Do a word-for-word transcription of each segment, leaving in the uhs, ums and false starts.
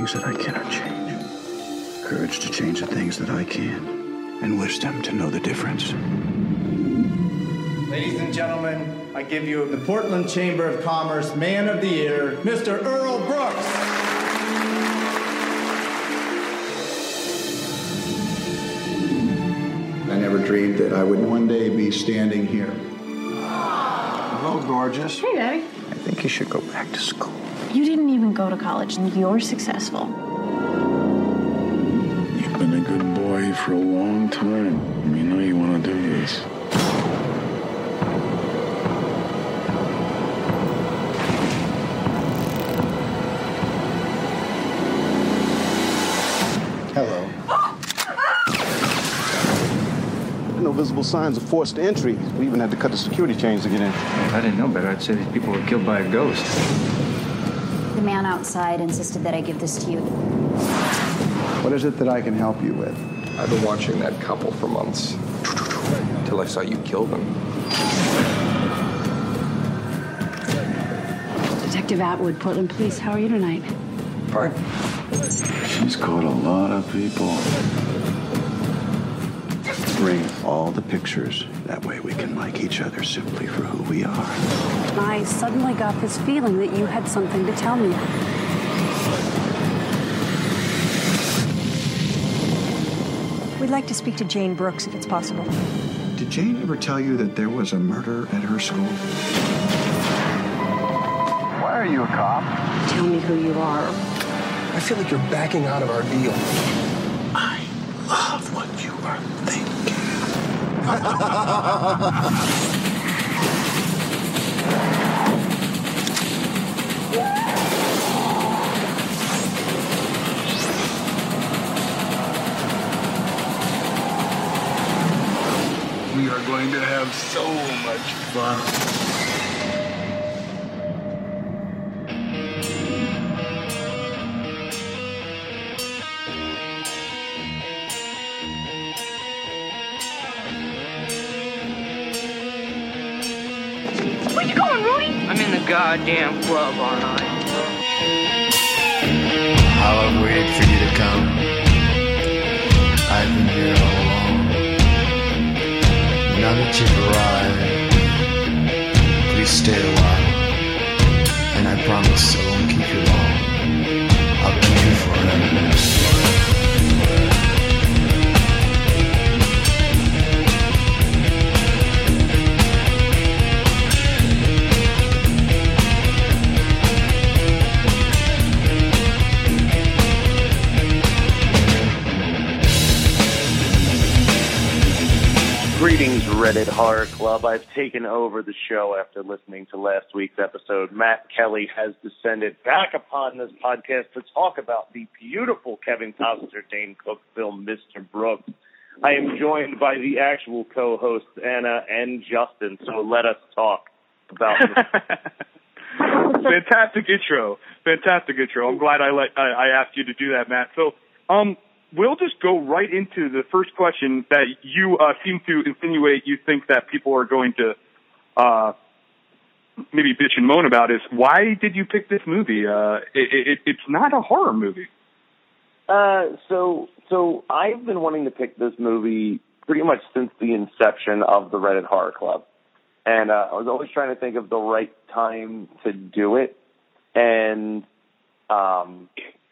things that I cannot change, courage to change the things that I can, and wisdom to know the difference. Ladies and gentlemen, I give you the Portland Chamber of Commerce Man of the Year, Mister Earl Brooks. I never dreamed that I would one day be standing here. Hello, gorgeous. Hey, Daddy. I think you should go back to school. You didn't even go to college, and you're successful. You've been a good boy for a long time. You know you want to do this. Hello. No visible signs of forced entry. We even had to cut the security chains to get in. If I didn't know better, I'd say these people were killed by a ghost. The man outside insisted that I give this to you. What is it that I can help you with? I've been watching that couple for months. Till I saw you kill them. Detective Atwood, Portland Police, how are you tonight? Fine. She's caught a lot of people. Bring all the pictures. That way we can like each other simply for who we are. I suddenly got this feeling that you had something to tell me. We'd like to speak to Jane Brooks, if it's possible. Did Jane ever tell you that there was a murder at her school? Why are you a cop? Tell me who you are. I feel like you're backing out of our deal. I love what you are thinking. We are going to have so much fun. Where you going, Rudy? I'm in the goddamn club, aren't I? How I've waited for you to come. I've been here all along. Now that you've arrived, please stay a while. And I promise I won't keep you long. I'll keep you for another minute. Greetings, Reddit Horror Club. I've taken over the show after listening to last week's episode. Matt Kelly has descended back upon this podcast to talk about the beautiful Kevin Costner, Dane Cook film, Mister Brooks. I am joined by the actual co-hosts, Anna and Justin, so let us talk about this. Fantastic intro. Fantastic intro. I'm glad I let I, I asked you to do that, Matt. So, um... we'll just go right into the first question that you uh, seem to insinuate you think that people are going to uh, maybe bitch and moan about is, why did you pick this movie? Uh, it, it, it's not a horror movie. Uh, so, so I've been wanting to pick this movie pretty much since the inception of the Reddit Horror Club. And uh, I was always trying to think of the right time to do it. And um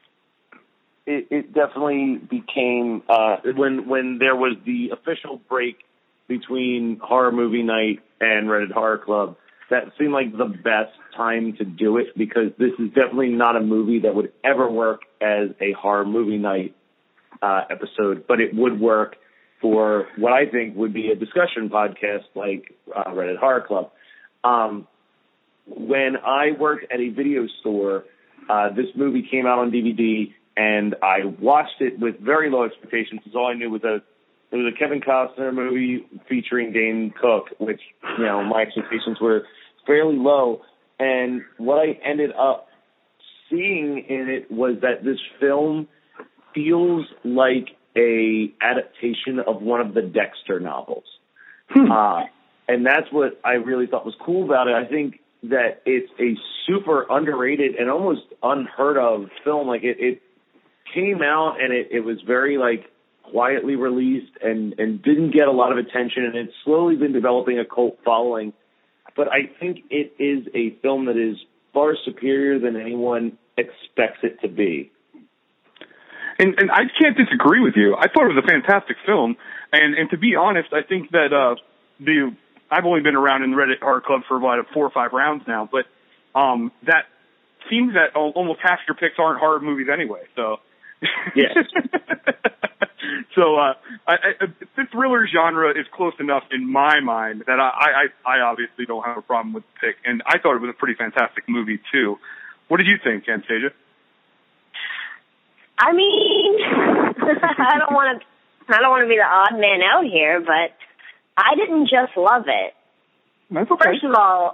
It, it definitely became, uh, when when there was the official break between Horror Movie Night and Reddit Horror Club, that seemed like the best time to do it, because this is definitely not a movie that would ever work as a Horror Movie Night uh, episode, but it would work for what I think would be a discussion podcast like uh, Reddit Horror Club. Um, when I worked at a video store, uh, this movie came out on D V D, and I watched it with very low expectations, because all I knew was that it was a Kevin Costner movie featuring Dane Cook, which, you know, my expectations were fairly low. And what I ended up seeing in it was that this film feels like a adaptation of one of the Dexter novels. uh, and that's what I really thought was cool about it. I think that it's a super underrated and almost unheard of film. Like it, it came out and it, it was very like quietly released and, and didn't get a lot of attention, and it's slowly been developing a cult following. But I think it is a film that is far superior than anyone expects it to be. And, and I can't disagree with you. I thought it was a fantastic film. And, and to be honest, I think that uh, the I've only been around in the Reddit Horror Club for about four or five rounds now, but um, that seems that almost half your picks aren't horror movies anyway. So, yeah. so uh, I, I, the thriller genre is close enough in my mind that I, I, I obviously don't have a problem with the pick. And I thought it was a pretty fantastic movie too. What did you think, Anastasia? I mean, I don't want to. I don't want to be the odd man out here, but I didn't just love it. That's okay. First of all,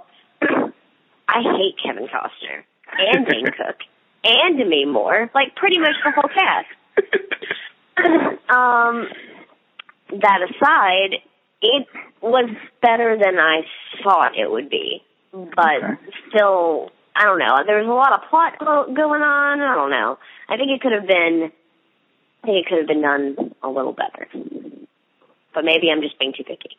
I hate Kevin Costner and Dane Cook and Demi Moore, like pretty much the whole cast. um, that aside, it was better than I thought it would be, but okay. still, I don't know. There was a lot of plot going on. I don't know. I think it could have been. I think it could have been done a little better. But maybe I'm just being too picky.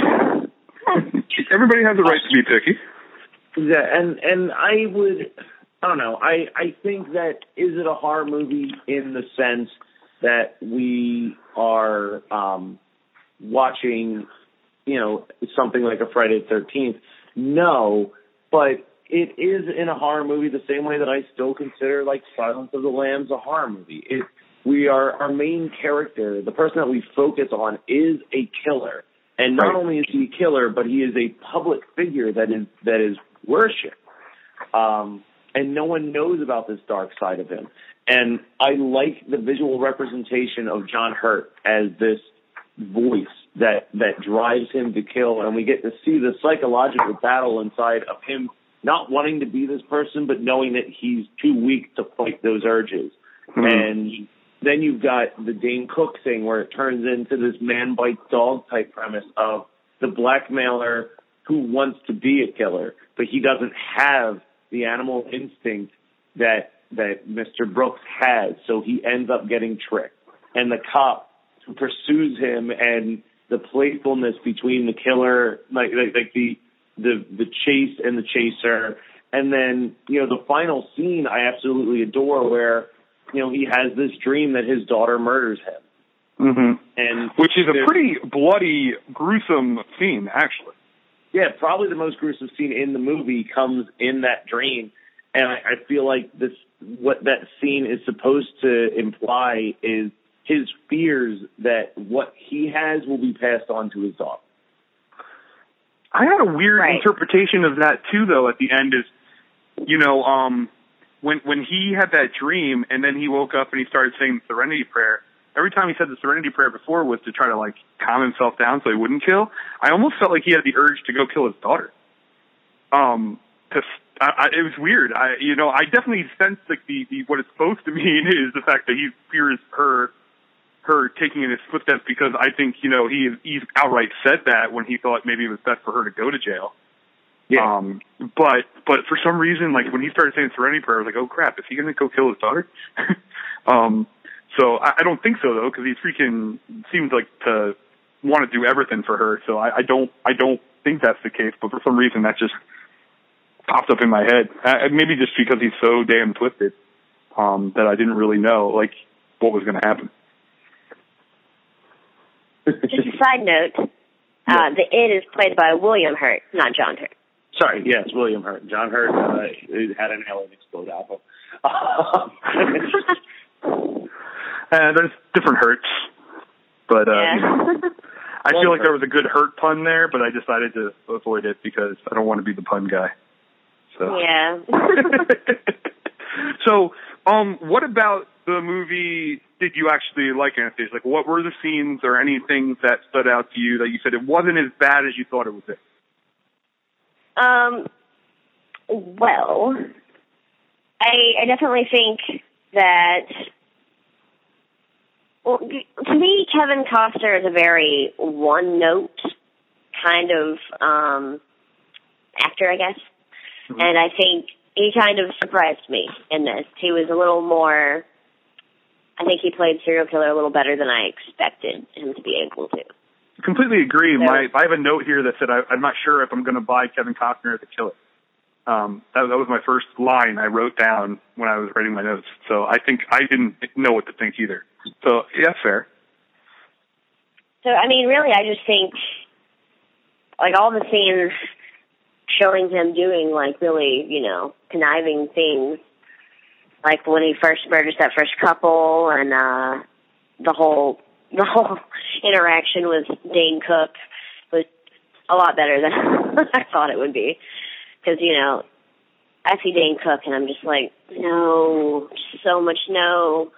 Everybody has the right to be picky. Yeah, and, and I would, I don't know, I, I think that is it a horror movie in the sense that we are um, watching, you know, something like a Friday the thirteenth? No, but it is in a horror movie the same way that I still consider, like, Silence of the Lambs a horror movie. It We are, our main character, the person that we focus on, is a killer. And not right. only is he a killer, but he is a public figure that is that is worshipped. Um, and no one knows about this dark side of him. And I like the visual representation of John Hurt as this voice that, that drives him to kill. And we get to see the psychological battle inside of him not wanting to be this person, but knowing that he's too weak to fight those urges. Mm-hmm. And then you've got the Dane Cook thing where it turns into this man bites dog type premise of the blackmailer who wants to be a killer, but he doesn't have the animal instinct that that Mister Brooks has, so he ends up getting tricked. And the cop who pursues him and the playfulness between the killer, like like, like the the the chase and the chaser, and then you know the final scene I absolutely adore where. You know, he has this dream that his daughter murders him. Mm-hmm. And Which is a pretty bloody, gruesome scene, actually. Yeah, probably the most gruesome scene in the movie comes in that dream. And I, I feel like this, what that scene is supposed to imply is his fears that what he has will be passed on to his daughter. I had a weird right. interpretation of that, too, though, at the end is, you know, um... When when he had that dream and then he woke up and he started saying the Serenity Prayer, every time he said the Serenity Prayer before was to try to, like, calm himself down so he wouldn't kill. I almost felt like he had the urge to go kill his daughter. Um, cause I, I, it was weird. I, you know, I definitely sensed, like, the, the, what it's supposed to mean is the fact that he fears her, her taking in his footsteps because I think, you know, he, he's outright said that when he thought maybe it was best for her to go to jail. Yeah. Um, but, but for some reason, like when he started saying Serenity Prayer, I was like, oh crap, is he going to go kill his daughter? um, so I, I don't think so though, cause he freaking seems like to want to do everything for her. So I, I don't, I don't think that's the case, but for some reason that just popped up in my head. Uh, maybe just because he's so damn twisted, um, that I didn't really know like what was going to happen. Just a side note, uh, the It is played by William Hurt, not John Hurt. Sorry, yes, William Hurt. John Hurt uh, had an alien explode album. uh, there's different Hurts, but uh, yeah. you know, I feel like there was a good Hurt pun there, but I decided to avoid it because I don't want to be the pun guy. So yeah. So, um, what about the movie did you actually like, Anastasia? Like, what were the scenes or anything that stood out to you that you said it wasn't as bad as you thought it would be? Um, well, I, I definitely think that, well, to me, Kevin Costner is a very one-note kind of um, actor, I guess. Mm-hmm. And I think he kind of surprised me in this. He was a little more, I think he played serial killer a little better than I expected him to be able to. Completely agree. So, My, I have a note here that said I, I'm not sure if I'm going to buy Kevin Costner as a killer. Um, that, that was my first line I wrote down when I was writing my notes. So I think I didn't know what to think either. So yeah, fair. So I mean, really, I just think like all the scenes showing him doing like really, you know, conniving things, like when he first murders that first couple, and uh, the whole the whole interaction with Dane Cook was a lot better than I thought it would be. Because, you know, I see Dane Cook, and I'm just like, no, so much no.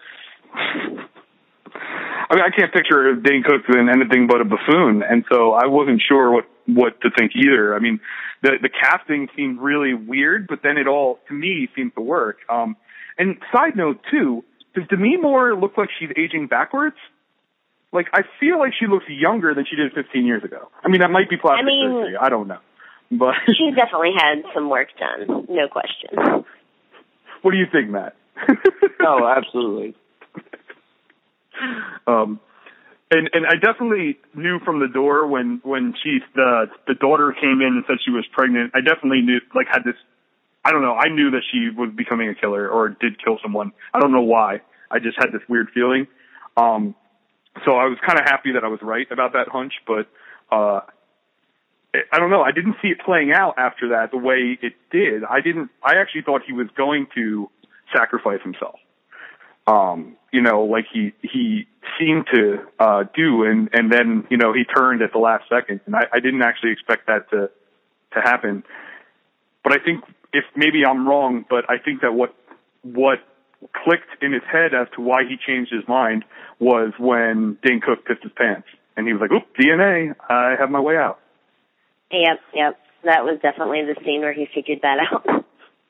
I mean, I can't picture Dane Cook in anything but a buffoon, and so I wasn't sure what, what to think either. I mean, the the casting seemed really weird, but then it all, to me, seemed to work. Um, and side note, too, does Demi Moore look like she's aging backwards? Like, I feel like she looks younger than she did fifteen years ago. I mean, that might be plastic I mean, surgery. I don't know. But she's definitely had some work done, no question. What do you think, Matt? Oh, absolutely. Um, and and I definitely knew from the door when when she the the daughter came in and said she was pregnant. I definitely knew, like, had this. I don't know. I knew that she was becoming a killer or did kill someone. I don't know why. I just had this weird feeling. Um, so I was kind of happy that I was right about that hunch, but. Uh, I don't know. I didn't see it playing out after that the way it did. I didn't. I actually thought he was going to sacrifice himself. Um, you know, like he he seemed to uh, do, and and then you know he turned at the last second, and I, I didn't actually expect that to to happen. But I think if maybe I'm wrong, but I think that what what clicked in his head as to why he changed his mind was when Dane Cook pissed his pants, and he was like, "Oop, D N A, I have my way out." Yep, yep. That was definitely the scene where he figured that out.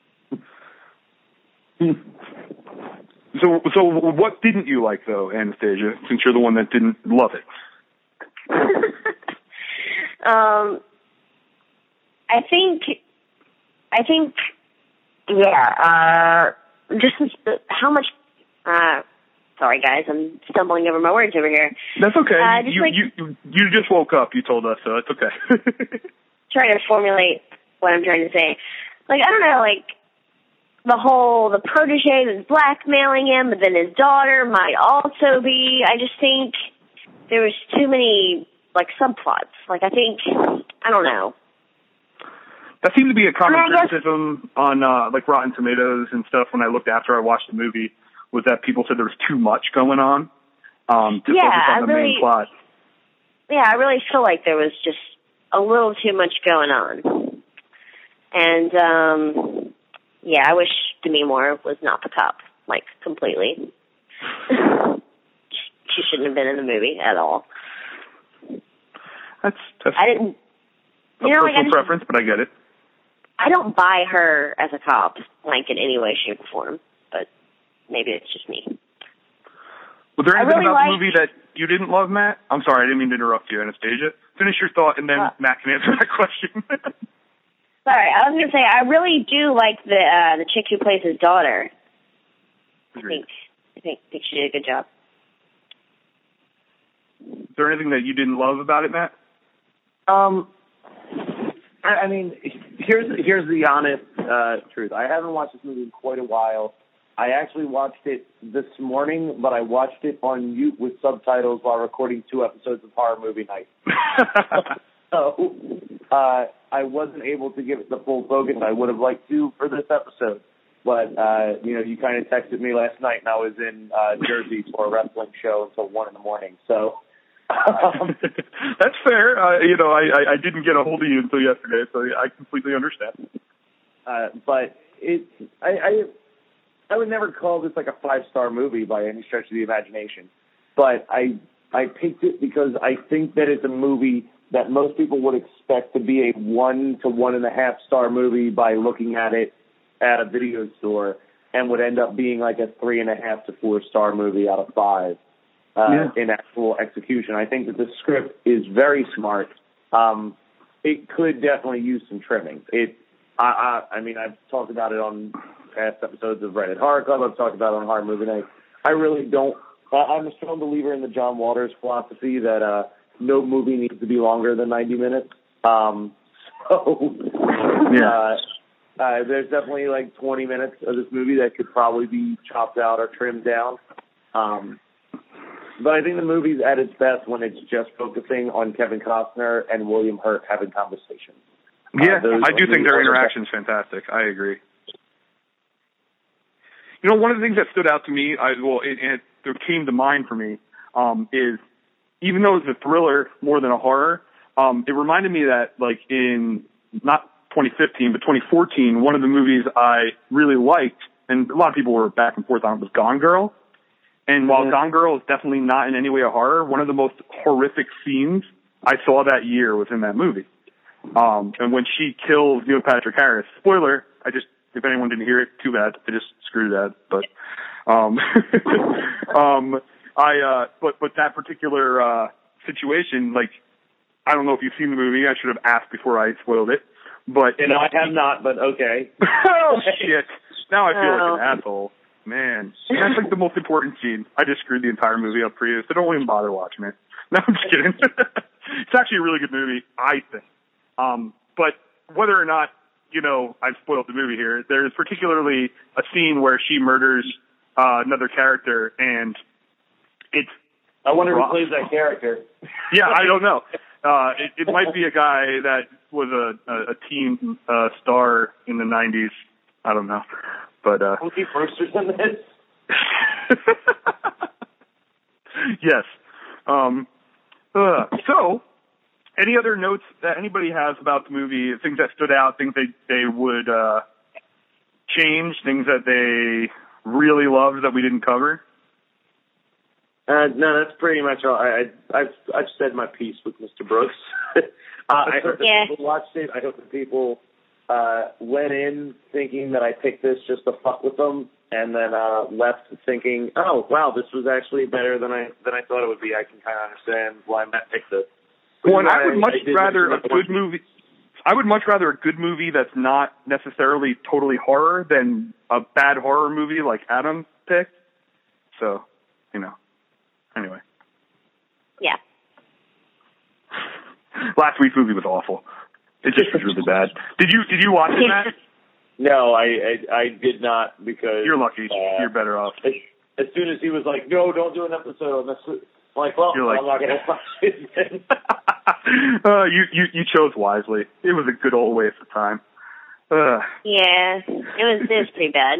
So, so what didn't you like, though, Anastasia, since you're the one that didn't love it? um, I think, I think, yeah, uh, just how much, uh, sorry, guys, I'm stumbling over my words over here. That's okay. Uh, just you, like, you you just woke up, you told us, so it's okay. Trying to formulate what I'm trying to say. Like, I don't know, like, the whole, the protege that's blackmailing him, but then his daughter might also be, I just think there was too many, like, subplots. Like, I think, I don't know. That seemed to be a common I mean, I criticism on, uh, like, Rotten Tomatoes and stuff when I looked after I watched the movie, was that people said there was too much going on um, to yeah, focus on the I really, main plot. Yeah, I really feel like there was just a little too much going on. And, um, yeah, I wish Demi Moore was not the cop, like, completely. She shouldn't have been in the movie at all. That's, that's I didn't, a you know, personal like, I just, preference, but I get it. I don't buy her as a cop, like, in any way, shape, or form, but maybe it's just me. Was there I anything really about like, the movie that you didn't love, Matt? I'm sorry, I didn't mean to interrupt you, Anastasia. Finish your thought, and then uh, Matt can answer that question. Sorry, I was going to say, I really do like the uh, the chick who plays his daughter. I think, I think, I think she did a good job. Is there anything that you didn't love about it, Matt? Um, I, I mean, here's here's the honest uh, truth. I haven't watched this movie in quite a while. I actually watched it this morning, but I watched it on mute with subtitles while recording two episodes of Horror Movie Night. So uh, I wasn't able to give it the full focus I would have liked to for this episode. But, uh, you know, you kind of texted me last night, and I was in uh, Jersey for a wrestling show until one in the morning. So um, that's fair. Uh, you know, I, I, I didn't get a hold of you until yesterday, so I completely understand. Uh, but it, I, I, I would never call this like a five-star movie by any stretch of the imagination. But I, I picked it because I think that it's a movie that most people would expect to be a one to one and a half star movie by looking at it at a video store, and would end up being like a three and a half to four star movie out of five uh, yeah. in actual execution. I think that the script is very smart. Um, it could definitely use some trimming. It, I, I, I mean, I've talked about it on past episodes of Reddit Horror Club. I've talked about it on Horror Movie Night. I really don't. I'm a strong believer in the John Waters philosophy that uh, no movie needs to be longer than ninety minutes. Um, so, yeah. Uh, uh, there's definitely like twenty minutes of this movie that could probably be chopped out or trimmed down. Um, but I think the movie's at its best when it's just focusing on Kevin Costner and William Hurt having conversations. Yeah, uh, I do think their interaction's fantastic. I agree. You know, one of the things that stood out to me, I, well, it, it, it came to mind for me, um, is even though it's a thriller more than a horror, um, it reminded me that, like, in not twenty fifteen, but twenty fourteen, one of the movies I really liked, and a lot of people were back and forth on it, was Gone Girl. And while mm-hmm. Gone Girl is definitely not in any way a horror, one of the most horrific scenes I saw that year was in that movie. Um, and when she kills Neil Patrick Harris, spoiler, I just, if anyone didn't hear it, too bad. I just screwed that. But, um, um, I, uh, but, but that particular, uh, situation, like, I don't know if you've seen the movie. I should have asked before I spoiled it. But, you know, I have not, but okay. Oh, shit. Now I feel oh. like an asshole. Man, that's like the most important scene. I just screwed the entire movie up for you, so don't even bother watching it. No, I'm just kidding. It's actually a really good movie, I think. Um, but whether or not, you know, I've spoiled the movie here, there's particularly a scene where she murders uh, another character, and it's... I wonder who plays that character. Yeah, I don't know. Uh, it, it might be a guy that was a, a, a teen uh, star in the nineties. I don't know. But, uh... Was he Brewster's in this? Yes. Um, uh, so, any other notes that anybody has about the movie, things that stood out, things they, they would uh, change, things that they really loved that we didn't cover? Uh, no, that's pretty much all. I, I, I've I've said my piece with Mister Brooks. uh, I hope that yeah. people watched it. I hope that people uh, went in thinking that I picked this just to fuck with them, and then uh, left thinking, "Oh, wow, this was actually better than I than I thought it would be." I can kind of understand why Matt picked this. Well, and I would much I rather a good movie. I would much rather a good movie that's not necessarily totally horror than a bad horror movie like Adam picked. So, you know. Anyway. Yeah. Last week's movie was awful. It just was really bad. Did you Did you watch it, Matt? No, I, I I did not because you're lucky. Uh, you're better off. As, as soon as he was like, "No, don't do an episode on this," I'm like, "Well, like, I'm not going to watch it." uh, you you you chose wisely. It was a good old waste of time. Uh. Yeah, it was it was pretty bad.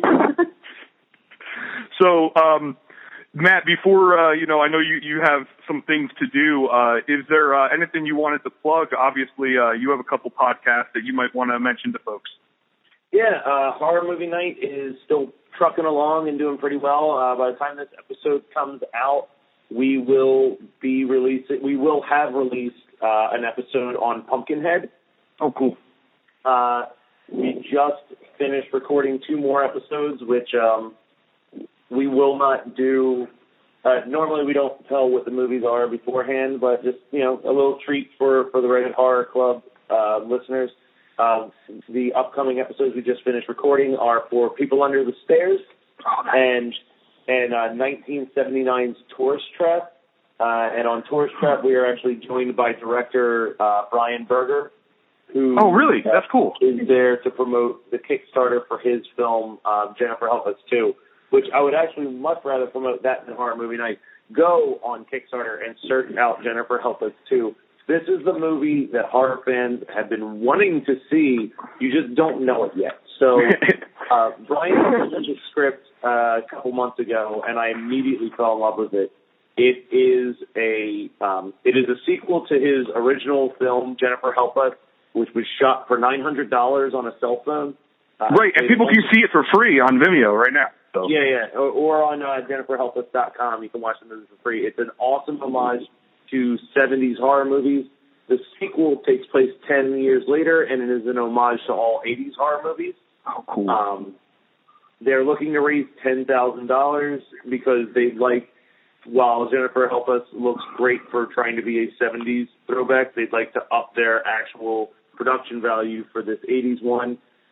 So, um. Matt, before, uh, you know, I know you, you have some things to do. Uh, is there uh, anything you wanted to plug? Obviously, uh, you have a couple podcasts that you might want to mention to folks. Yeah, uh, Horror Movie Night is still trucking along and doing pretty well. Uh, by the time this episode comes out, we will be releasing, we will have released uh, an episode on Pumpkinhead. Oh, cool. Uh, we just finished recording two more episodes, which... Um, We will not do, uh, normally we don't tell what the movies are beforehand, but just, you know, a little treat for, for the Rated Horror Club uh, listeners. Uh, the upcoming episodes we just finished recording are for People Under the Stairs and and uh, nineteen seventy-nine's Tourist Trap. Uh, and on Tourist Trap, we are actually joined by director uh, Brian Berger, who oh, really? uh, That's cool. is there to promote the Kickstarter for his film, uh, Jennifer Help Us Too, which I would actually much rather promote that than Horror Movie Night. Go on Kickstarter and search out Jennifer Help Us Too. This is the movie that horror fans have been wanting to see. You just don't know it yet. So uh, Brian sent the script uh, a couple months ago, and I immediately fell in love with it. It is a um, it is a sequel to his original film, Jennifer Help Us, which was shot for nine hundred dollars on a cell phone. Uh, right, and people can see it for free on Vimeo right now. So. Yeah, yeah, or, or on uh, Jennifer Help Us dot com. You can watch the movie for free. It's an awesome homage to seventies horror movies. The sequel takes place ten years later, and it is an homage to all eighties horror movies. Oh, cool. Um, they're looking to raise ten thousand dollars because they like, while Jennifer Help Us looks great for trying to be a seventies throwback, they'd like to up their actual production value for this eighties one.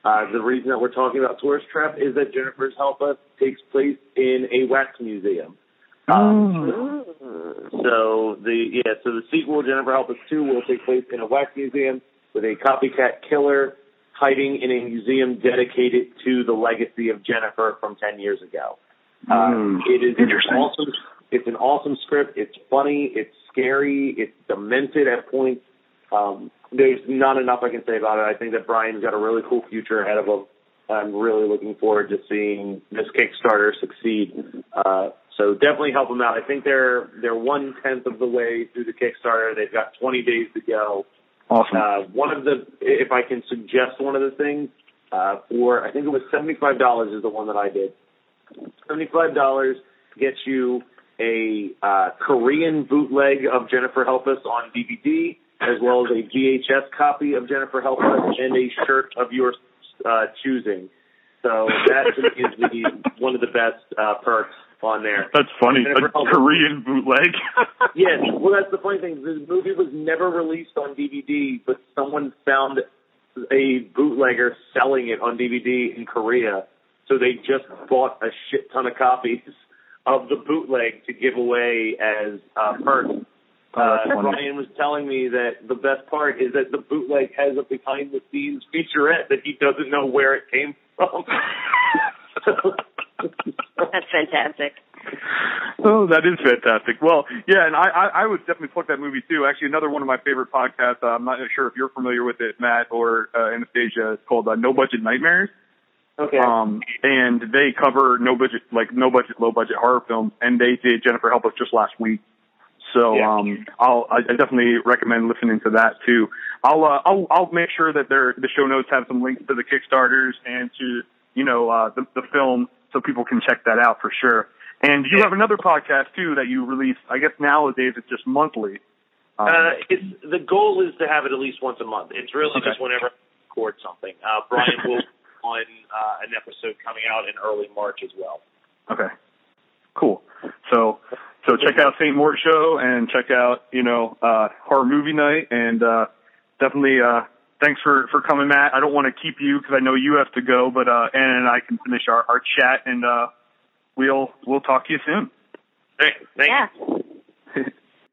Uh, the reason that we're talking about Tourist Trap is that Jennifer's Help Us takes place in a wax museum. Um, so the yeah, so the sequel, Jennifer Help Us two, will take place in a wax museum with a copycat killer hiding in a museum dedicated to the legacy of Jennifer from ten years ago. Mm, uh, it is an awesome. It's an awesome script. It's funny. It's scary. It's demented at points. Um, there's not enough I can say about it. I think that Brian's got a really cool future ahead of him. I'm really looking forward to seeing this Kickstarter succeed. Uh, so definitely help them out. I think they're they're one tenth of the way through the Kickstarter. They've got twenty days to go. Awesome. Uh, one of the, if I can suggest one of the things, uh, for I think it was seventy-five dollars is the one that I did. seventy-five dollars gets you a uh, Korean bootleg of Jennifer Help Us on D V D, as well as a V H S copy of Jennifer Help Us and a shirt of your uh, choosing. So that is the one of the best uh, perks on there. That's funny. A Korean bootleg. Yes. Well, that's the funny thing. The movie was never released on D V D, but someone found a bootlegger selling it on D V D in Korea. So they just bought a shit ton of copies of the bootleg to give away as uh, perks. Uh, Brian was telling me that the best part is that the bootleg has a behind-the-scenes featurette that he doesn't know where it came from. That's fantastic. Oh, that is fantastic. Well, yeah, and I, I, I would definitely plug that movie, too. Actually, another one of my favorite podcasts, uh, I'm not sure if you're familiar with it, Matt or uh, Anastasia, it's called uh, No Budget Nightmares. Okay. Um, and they cover no budget, like no budget, low budget horror films, and they did Jennifer Help Us just last week. So, yeah. um, I'll, I definitely recommend listening to that too. I'll, uh, I'll, I'll make sure that their, the show notes have some links to the Kickstarters and to, you know, uh, the, the film so people can check that out for sure. And you have another podcast too that you release, I guess nowadays it's just monthly. Um, uh, it's, the goal is to have it at least once a month. It's really okay. just whenever I record something. Uh, Brian will on uh, an episode coming out in early March as well. Okay. Cool. So, so check out Saint Mort Show and check out, you know, uh, Horror Movie Night, and, uh, definitely, uh, thanks for, for coming, Matt. I don't want to keep you because I know you have to go, but, uh, Anna and I can finish our, our chat, and, uh, we'll, we'll talk to you soon. Thanks. Thanks. Yeah.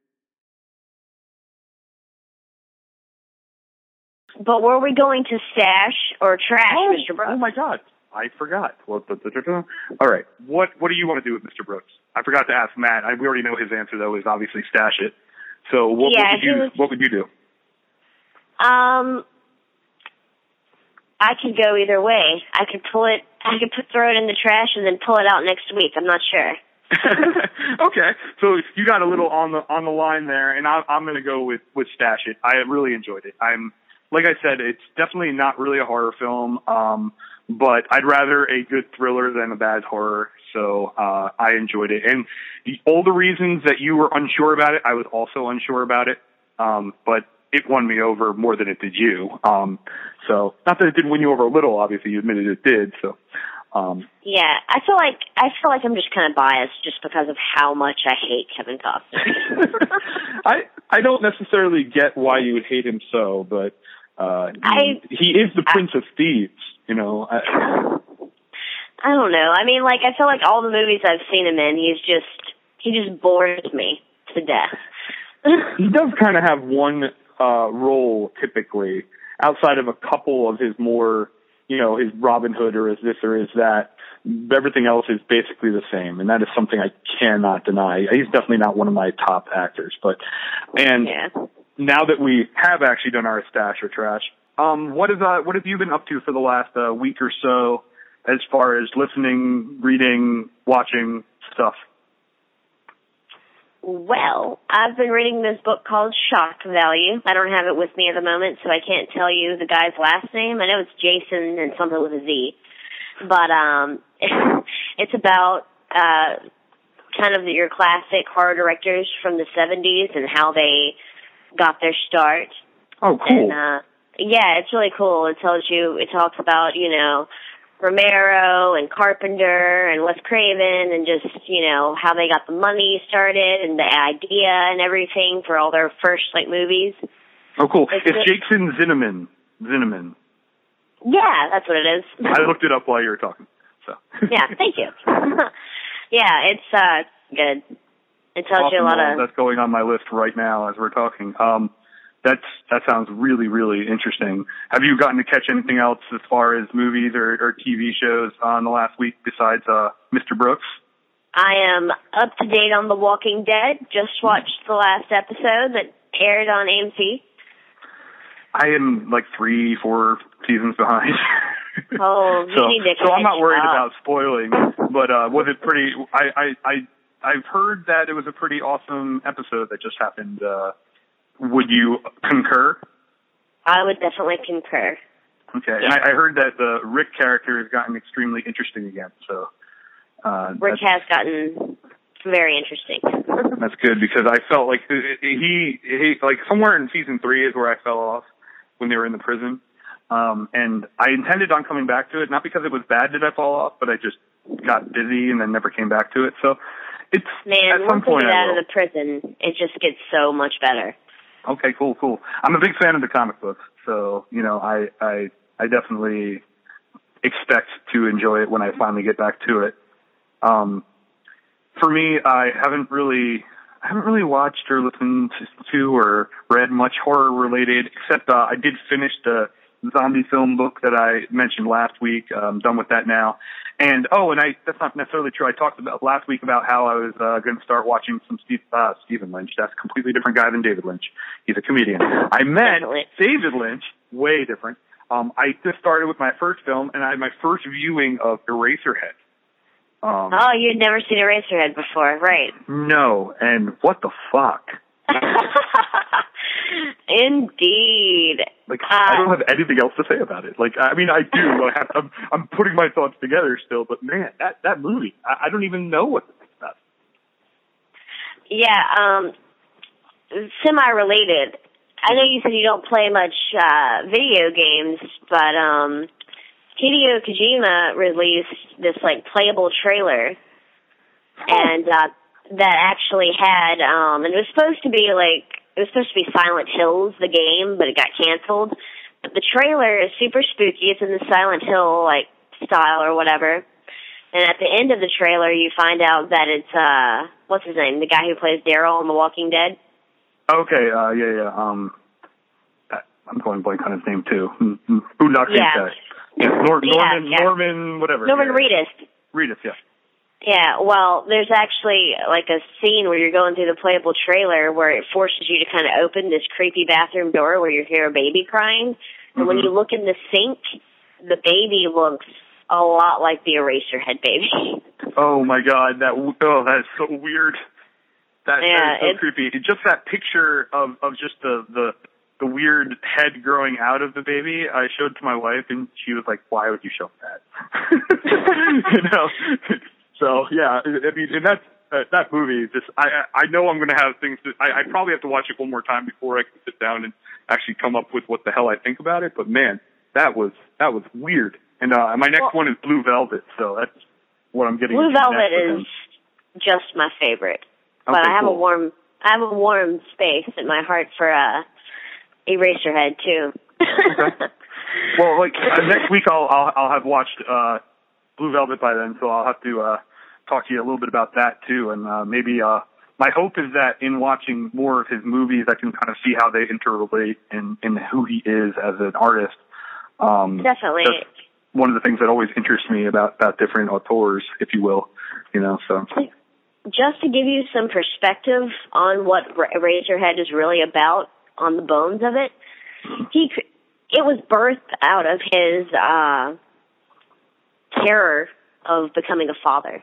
But were we going to stash or trash, oh, Mister Brooks? Oh, my God. I forgot. All right. What What do you want to do with Mister Brooks? I forgot to ask Matt. I, we already know his answer, though, is obviously stash it. So what, yeah, what, would, you, was, what would you do? Um, I could go either way. I could pull it, I could put, throw it in the trash and then pull it out next week. I'm not sure. Okay. So you got a little on the on the line there, and I, I'm going to go with, with stash it. I really enjoyed it. I'm Like I said, it's definitely not really a horror film, um, but I'd rather a good thriller than a bad horror, so uh, I enjoyed it. And the, all the reasons that you were unsure about it, I was also unsure about it, um, but it won me over more than it did you. Um, so not that it didn't win you over a little, obviously you admitted it did. So um, yeah, I feel like I feel like I'm just kind of biased just because of how much I hate Kevin Costner. I I don't necessarily get why you would hate him so, but. Uh, he, I, he is the Prince I, of Thieves, you know. I, I don't know. I mean, like, I feel like all the movies I've seen him in, he's just, he just bores me to death. He does kind of have one uh, role, typically, outside of a couple of his more, you know, his Robin Hood or his this or his that. Everything else is basically the same, and that is something I cannot deny. He's definitely not one of my top actors, but, and... Yeah. Now that we have actually done our stash or trash, um, what is uh, what have you been up to for the last uh, week or so, as far as listening, reading, watching stuff? Well, I've been reading this book called Shock Value. I don't have it with me at the moment, so I can't tell you the guy's last name. I know it's Jason and something with a Z, but um, it's about uh, kind of your classic horror directors from the seventies and how they got their start. Oh, cool. And, uh, yeah, it's really cool. It tells you, it talks about, you know, Romero and Carpenter and Wes Craven and just, you know, how they got the money started and the idea and everything for all their first, like, movies. Oh, cool. It's, it's Jason Zinoman. Zinoman. Yeah, that's what it is. I looked it up while you were talking. So. Yeah, thank you. Yeah, it's uh, good. It tells awesome. you a lot well, of... That's going on my list right now as we're talking. Um, that's that sounds really, really interesting. Have you gotten to catch anything else as far as movies or, or T V shows on the last week besides uh, Mister Brooks? I am up to date on The Walking Dead. Just watched the last episode that aired on A M C. I am like three, four seasons behind. Oh, you so, need to so I'm not worried up. about spoiling. But uh, was it pretty? I, I, I, I've heard that it was a pretty awesome episode that just happened. Uh, would you concur? I would definitely concur. Okay, Yeah. and I, I heard that the Rick character has gotten extremely interesting again. So uh, Rick has gotten very interesting. That's good because I felt like he, he, like somewhere in season three is where I fell off when they were in the prison. Um, and I intended on coming back to it, not because it was bad did I fall off, but I just got busy and then never came back to it. So it's, Man, at some once they point get I out will. of the prison, it just gets so much better. Okay, cool, cool. I'm a big fan of the comic books, so, you know, I, I, I definitely expect to enjoy it when I finally get back to it. Um, for me, I haven't really, I haven't really watched or listened to or read much horror related, except, uh, I did finish the zombie film book that I mentioned last week. I'm done with that now. And, oh, and I, that's not necessarily true. I talked about last week about how I was, uh, going to start watching some Steve, uh, Stephen Lynch. That's a completely different guy than David Lynch. He's a comedian. I meant Definitely. David Lynch, way different. Um, I just started with my first film and I had my first viewing of Eraserhead. Um, Oh, you'd never seen Eraserhead before, right? no, and what the fuck? Indeed. Like, uh, I don't have anything else to say about it. Like, I mean, I do. I have, I'm, I'm putting my thoughts together still, but man, that, that movie, I, I don't even know what to think about it. Yeah, um, semi-related. I know you said you don't play much uh, video games, but um, Hideo Kojima released this, like, playable trailer, and uh, that actually had, um, and it was supposed to be, like, it was supposed to be Silent Hills, the game, but it got canceled. But the trailer is super spooky. It's in the Silent Hill, like, style or whatever. And at the end of the trailer, you find out that it's, uh, what's his name? The guy who plays Daryl on The Walking Dead. Okay, uh, yeah, yeah, um, I'm going blank on his name, too. Boondock Yeah. Saints guy. Yeah, Nor- Yeah, Norman, yeah. Norman, whatever. Norman yeah. Reedus. Reedus, yeah. Yeah, well, there's actually like a scene where you're going through the playable trailer where it forces you to kind of open this creepy bathroom door where you hear a baby crying. And when Mhm. you look in the sink, the baby looks a lot like the Eraserhead baby. Oh my god, that, oh, that is so weird. That, Yeah, that is so it's- creepy. Just that picture of, of just the, the, the weird head growing out of the baby, I showed to my wife and she was like, why would you show that? You know? So yeah, I mean, and that's, uh, that movie just, I, I know I'm going to have things to, I, I probably have to watch it one more time before I can sit down and actually come up with what the hell I think about it. But man, that was, that was weird. And, uh, my next Well, one is Blue Velvet. So that's what I'm getting. Blue into Velvet next with is him. just my favorite. But Okay, I have cool. a warm, I have a warm space in my heart for uh, Eraserhead too. Well, like uh, next week, I'll, I'll I'll have watched uh, Blue Velvet by then, so I'll have to uh, talk to you a little bit about that too, and uh, maybe uh, my hope is that in watching more of his movies, I can kind of see how they interrelate in in who he is as an artist. Um, Definitely. That's one of the things that always interests me about about different auteurs, if you will, you know. So Just to give you some perspective on what Ra- Eraserhead is really about, on the bones of it, he cr- it was birthed out of his uh, terror of becoming a father.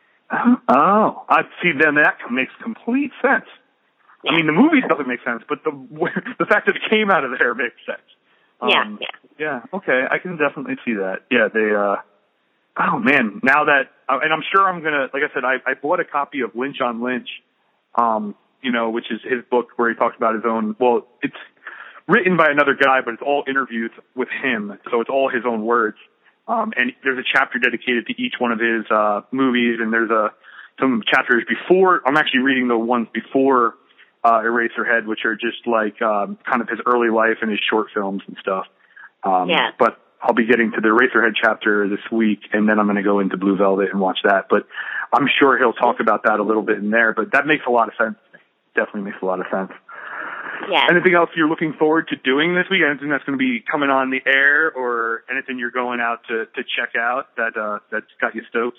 Oh, I see. Then that makes complete sense. I mean, the movie doesn't make sense, but the the fact that it came out of there makes sense. Yeah, Um, yeah. Yeah, okay, I can definitely see that. Yeah, they, uh, oh man, now that, uh, and I'm sure I'm gonna, like I said, I, I bought a copy of Lynch on Lynch, um, you know, which is his book where he talks about his own, well, it's written by another guy, but it's all interviews with him, so it's all his own words. Um, and there's a chapter dedicated to each one of his, uh, movies, and there's a, some chapters before, I'm actually reading the ones before, uh, Eraserhead, which are just like, um, kind of his early life and his short films and stuff. Um, Yeah. but I'll be getting to the Eraserhead chapter this week, and then I'm going to go into Blue Velvet and watch that. But I'm sure he'll talk about that a little bit in there. But that makes a lot of sense. Definitely makes a lot of sense. Yeah. Anything else you're looking forward to doing this week? Anything that's going to be coming on the air, or anything you're going out to, to check out that uh, that's got you stoked?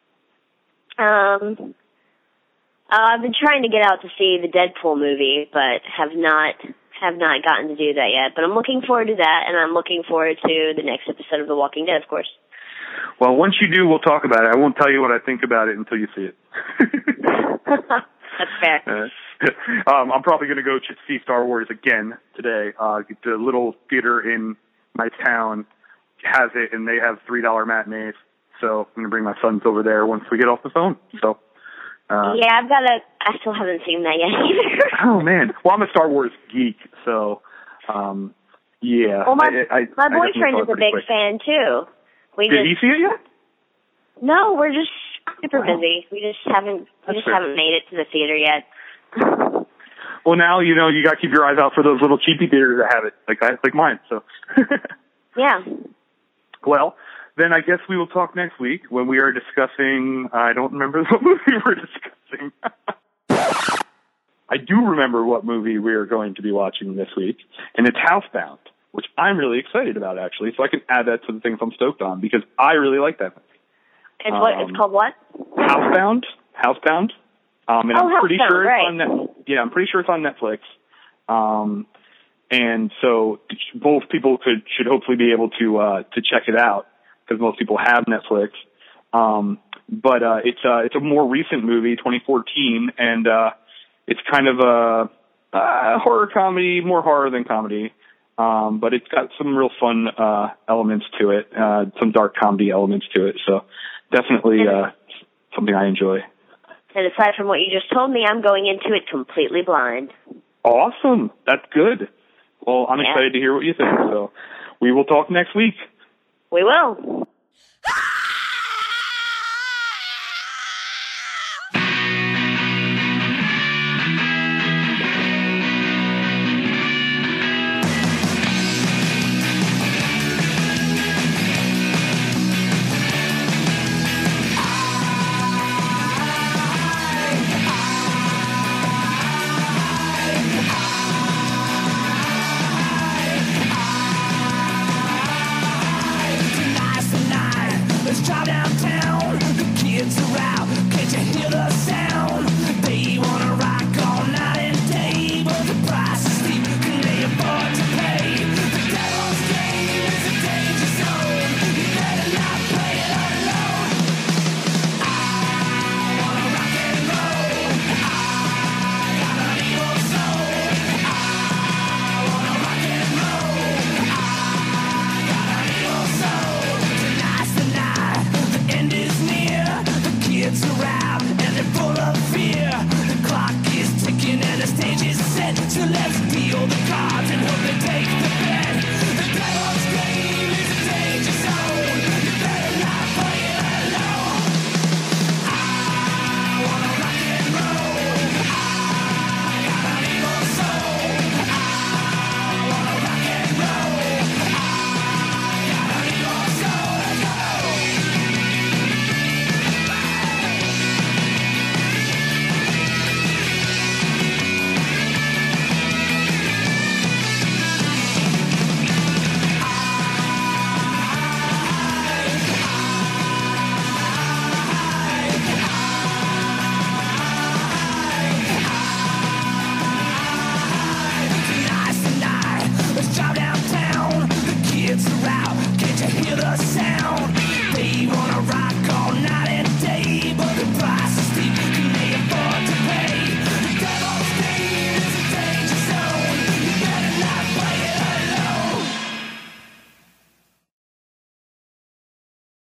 Um, uh, I've been trying to get out to see the Deadpool movie, but have not have not gotten to do that yet. But I'm looking forward to that, and I'm looking forward to the next episode of The Walking Dead, of course. Well, once you do, we'll talk about it. I won't tell you what I think about it until you see it. That's fair. Uh, um, I'm probably going to go ch- see Star Wars again today. Uh, the little theater in my town has it, and they have three dollar matinees. So I'm going to bring my sons over there once we get off the phone. So. Uh, yeah, I've got to. I still haven't seen that yet either. Oh man! Well, I'm a Star Wars geek, so um, yeah. Well, my I, I, my I boyfriend is a big quick. fan too. We Did just, he see it yet? No, we're just super Wow. busy. We just haven't. We That's just fair. haven't made it to the theater yet. Well, now you know you got to keep your eyes out for those little cheapy theaters that have it, like I, like mine. So. Yeah. Well, then I guess we will talk next week when we are discussing. I don't remember what movie we're discussing. I do remember what movie we are going to be watching this week, and it's Housebound, which I'm really excited about, actually. So I can add that to the things I'm stoked on because I really like that movie. It's what? Um, It's called what? Housebound. Housebound. Um, and Oh, I'm pretty Housebound, sure right. it's on Net- yeah, I'm pretty sure it's on Netflix. Um, and so both people could should hopefully be able to uh, to check it out because most people have Netflix. Um, but uh, it's uh, it's a more recent movie, twenty fourteen, and uh, it's kind of a, a horror comedy, more horror than comedy. Um, but it's got some real fun uh, elements to it, uh, some dark comedy elements to it. So definitely uh, something I enjoy. And aside from what you just told me, I'm going into it completely blind. Awesome. That's good. Well, I'm Yeah. excited to hear what you think. So we will talk next week. We will.